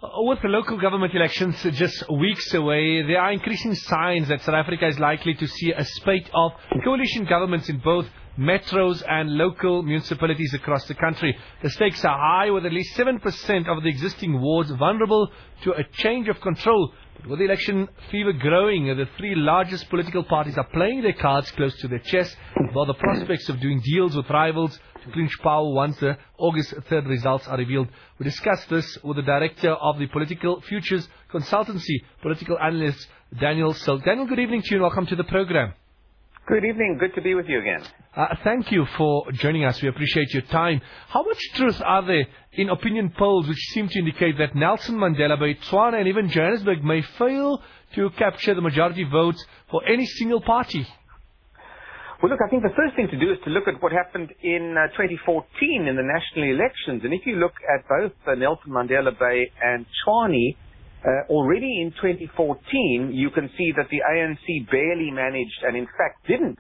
With the local government elections just weeks away, there are increasing signs that South Africa is likely to see a spate of coalition governments in both metros and local municipalities across the country. The stakes are high, with at least 7% of the existing wards vulnerable to a change of control. But with the election fever growing, the three largest political parties are playing their cards close to their chest, while the prospects of doing deals with rivals to clinch power once the August 3rd results are revealed. We discussed this with the director of the Political Futures Consultancy, political analyst Daniel Silk. Daniel, good evening to you and welcome to the program. Good evening. Good to be with you again. Thank you for joining us. We appreciate your time. How much truth are there in opinion polls which seem to indicate that Nelson Mandela Bay, Tshwane and even Johannesburg may fail to capture the majority votes for any single party? Well, look, I think the first thing to do is to look at what happened in 2014 in the national elections. And if you look at both Nelson Mandela Bay and Tshwane, already in 2014, you can see that the ANC barely managed, and in fact didn't,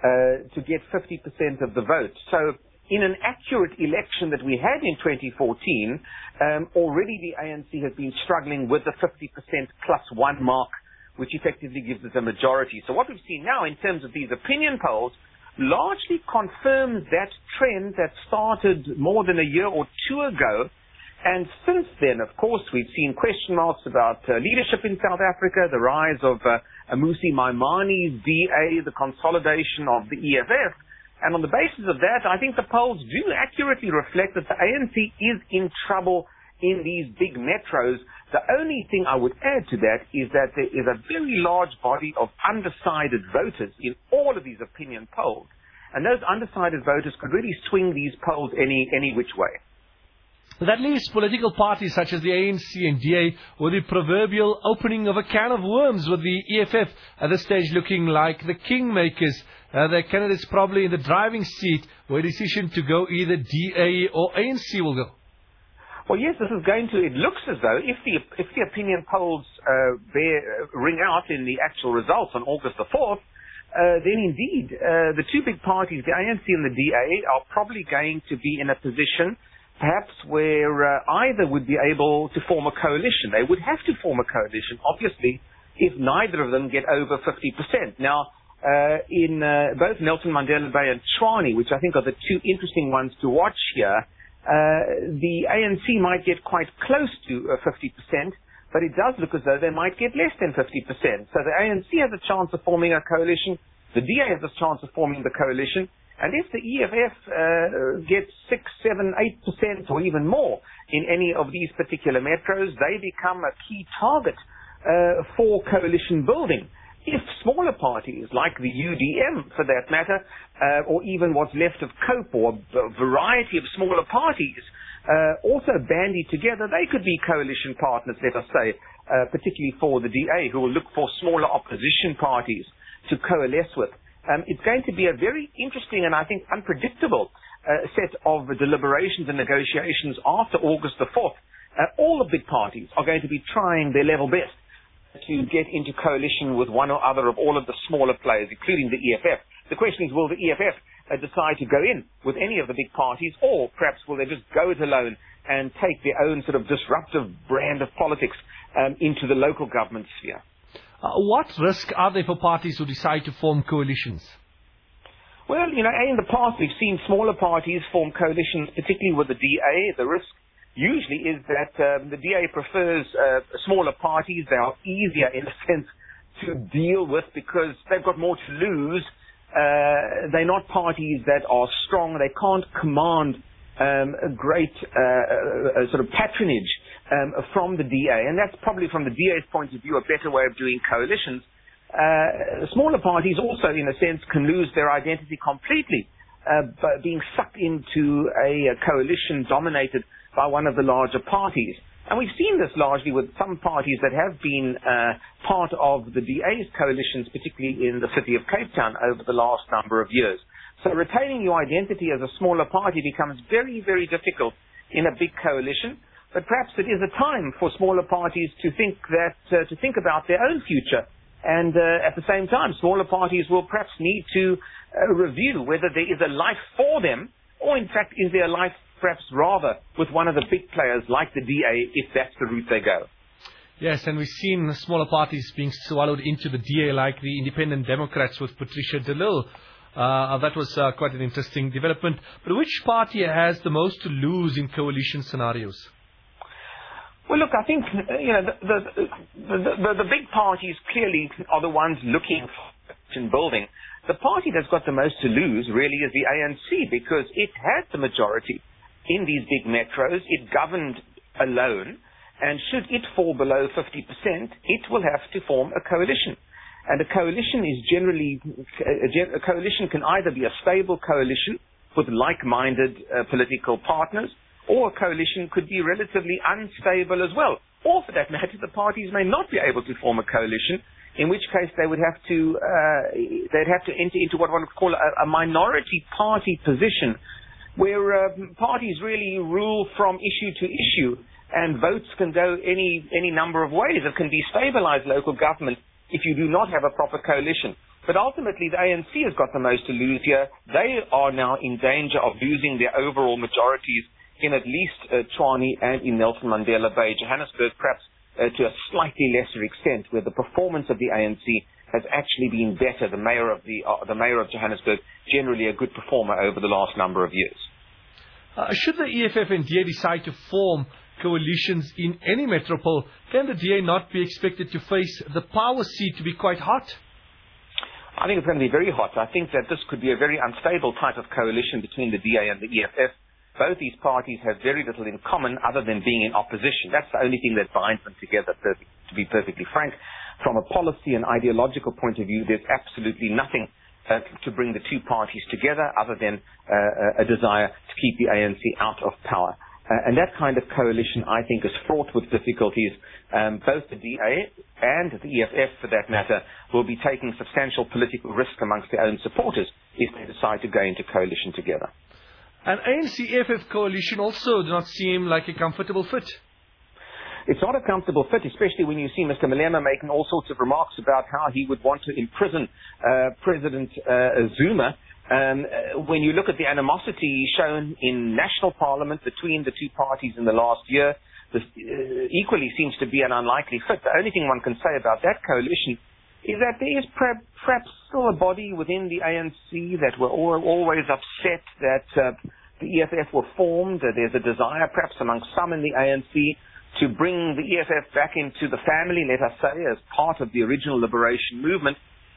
to get 50% of the vote. So in an accurate election that we had in 2014, already the ANC has been struggling with the 50% plus one mark, which effectively gives us a majority. So what we've seen now in terms of these opinion polls largely confirms that trend that started more than a year or two ago. And since then, of course, we've seen question marks about leadership in South Africa, the rise of Mmusi Maimani's DA, the consolidation of the EFF. And on the basis of that, I think the polls do accurately reflect that the ANC is in trouble in these big metros. The only thing I would add to that is that there is a very large body of undecided voters in all of these opinion polls. And those undecided voters could really swing these polls any which way. That leaves political parties such as the ANC and DA with the proverbial opening of a can of worms, with the EFF at this stage looking like the kingmakers. Their candidates probably in the driving seat, where a decision to go either DA or ANC will go. Well, yes, it looks as though if the opinion polls ring out in the actual results on August the 4th, then indeed the two big parties, the ANC and the DA, are probably going to be in a position perhaps where either would be able to form a coalition. They would have to form a coalition, obviously, if neither of them get over 50%. Now, in both Nelson Mandela Bay and Tshwane, which I think are the two interesting ones to watch here, the ANC might get quite close to 50%, but it does look as though they might get less than 50%. So the ANC has a chance of forming a coalition. The DA has a chance of forming the coalition. And if the EFF gets 6, 7, 8% or even more in any of these particular metros, they become a key target for coalition building. If smaller parties like the UDM, for that matter, or even what's left of COPE or a variety of smaller parties, also bandy together, they could be coalition partners, let us say, particularly for the DA, who will look for smaller opposition parties to coalesce with. It's going to be a very interesting and I think unpredictable set of deliberations and negotiations after August the 4th. All the big parties are going to be trying their level best to get into coalition with one or other of all of the smaller players, including the EFF. The question is, will the EFF decide to go in with any of the big parties, or perhaps will they just go it alone and take their own sort of disruptive brand of politics into the local government sphere? What risk are there for parties who decide to form coalitions? Well, in the past we've seen smaller parties form coalitions, particularly with the DA. The risk usually is that the DA prefers smaller parties. They are easier, in a sense, to deal with because they've got more to lose. They're not parties that are strong. They can't command a great sort of patronage from the DA, and that's probably from the DA's point of view a better way of doing coalitions. Smaller parties also, in a sense, can lose their identity completely by being sucked into a coalition dominated by one of the larger parties. And we've seen this largely with some parties that have been part of the DA's coalitions, particularly in the city of Cape Town over the last number of years. So retaining your identity as a smaller party becomes very, very difficult in a big coalition. But perhaps it is a time for smaller parties to think about their own future. And at the same time, smaller parties will perhaps need to review whether there is a life for them, or in fact, is there a life perhaps rather with one of the big players like the DA, if that's the route they go. Yes, and we've seen smaller parties being swallowed into the DA, like the Independent Democrats with Patricia de Lille. That was quite an interesting development. But which party has the most to lose in coalition scenarios? Well, look, I think the big parties clearly are the ones looking for building. The party that's got the most to lose really is the ANC, because it had the majority in these big metros. It governed alone, and should it fall below 50%, it will have to form a coalition. And a coalition is generally, a coalition can either be a stable coalition with like-minded political partners, or a coalition could be relatively unstable as well. Or for that matter, the parties may not be able to form a coalition, in which case they would have to, they'd have to enter into what one would call a minority party position, where parties really rule from issue to issue, and votes can go any number of ways. It can destabilize local government if you do not have a proper coalition. But ultimately, the ANC has got the most to lose here. They are now in danger of losing their overall majorities in at least Tshwane and in Nelson Mandela Bay. Johannesburg, perhaps to a slightly lesser extent, where the performance of the ANC has actually been better. The mayor of Johannesburg, generally a good performer over the last number of years. Should the EFF and DA decide to form coalitions in any metropole, can the DA not be expected to face the power seat to be quite hot? I think it's going to be very hot. I think that this could be a very unstable type of coalition between the DA and the EFF. Both these parties have very little in common other than being in opposition. That's the only thing that binds them together, to be perfectly frank. From a policy and ideological point of view, there's absolutely nothing to bring the two parties together other than a desire to keep the ANC out of power. And that kind of coalition, I think, is fraught with difficulties. Both the DA and the EFF, for that matter, will be taking substantial political risk amongst their own supporters if they decide to go into coalition together. An ANC-EFF coalition also does not seem like a comfortable fit. It's not a comfortable fit, especially when you see Mr. Malema making all sorts of remarks about how he would want to imprison President Zuma. When you look at the animosity shown in national parliament between the two parties in the last year, this equally seems to be an unlikely fit. The only thing one can say about that coalition is that there is perhaps still a body within the ANC that were always upset that the EFF were formed. There's a desire perhaps among some in the ANC to bring the EFF back into the family, let us say, as part of the original liberation movement.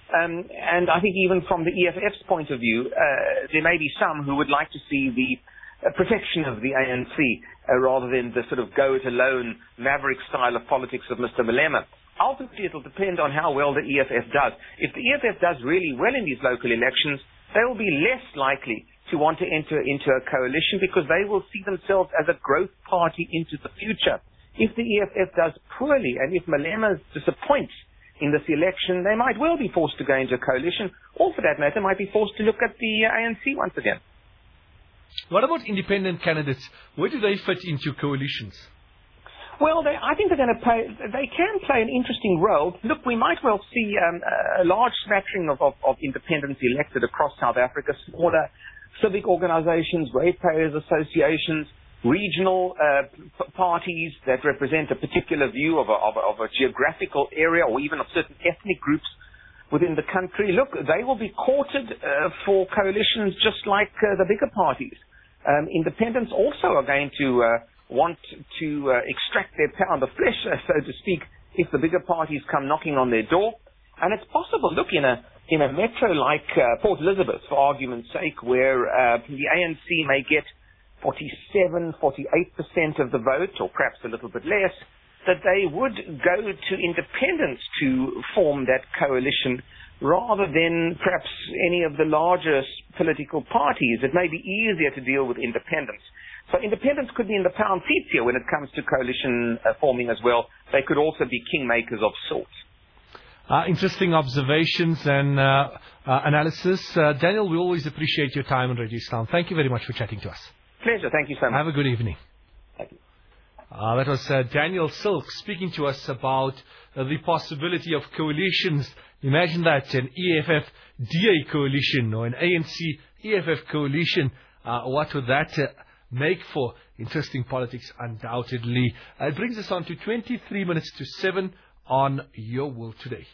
And I think even from the EFF's point of view, there may be some who would like to see the protection of the ANC rather than the sort of go-it-alone maverick style of politics of Mr. Malema. Ultimately, it will depend on how well the EFF does. If the EFF does really well in these local elections, they will be less likely to want to enter into a coalition because they will see themselves as a growth party into the future. If the EFF does poorly and if Malema disappoints in this election, they might well be forced to go into a coalition, or for that matter, might be forced to look at the ANC once again. What about independent candidates? Where do they fit into coalitions? Well, I think they can play an interesting role. Look, we might well see a large smattering of independents elected across South Africa, smaller civic organizations, ratepayers associations, regional parties that represent a particular view of a geographical area or even of certain ethnic groups within the country. Look, they will be courted for coalitions just like the bigger parties. Independents also are going to want to extract their pound of flesh, so to speak, if the bigger parties come knocking on their door. And it's possible, look, in a metro like Port Elizabeth, for argument's sake, where the ANC may get 47, 48% of the vote, or perhaps a little bit less, that they would go to independents to form that coalition rather than perhaps any of the larger political parties. It may be easier to deal with independents. So independents could be in the pound seats here when it comes to coalition forming as well. They could also be kingmakers of sorts. Interesting observations and analysis. Daniel, we always appreciate your time on Radio Islam. Thank you very much for chatting to us. Pleasure. Thank you so much. Have a good evening. Thank you. That was Daniel Silk speaking to us about the possibility of coalitions. Imagine that, an EFF-DA coalition or an ANC-EFF coalition. What would that make for interesting politics, undoubtedly. It brings us on to 23 minutes to 7 on Your World Today.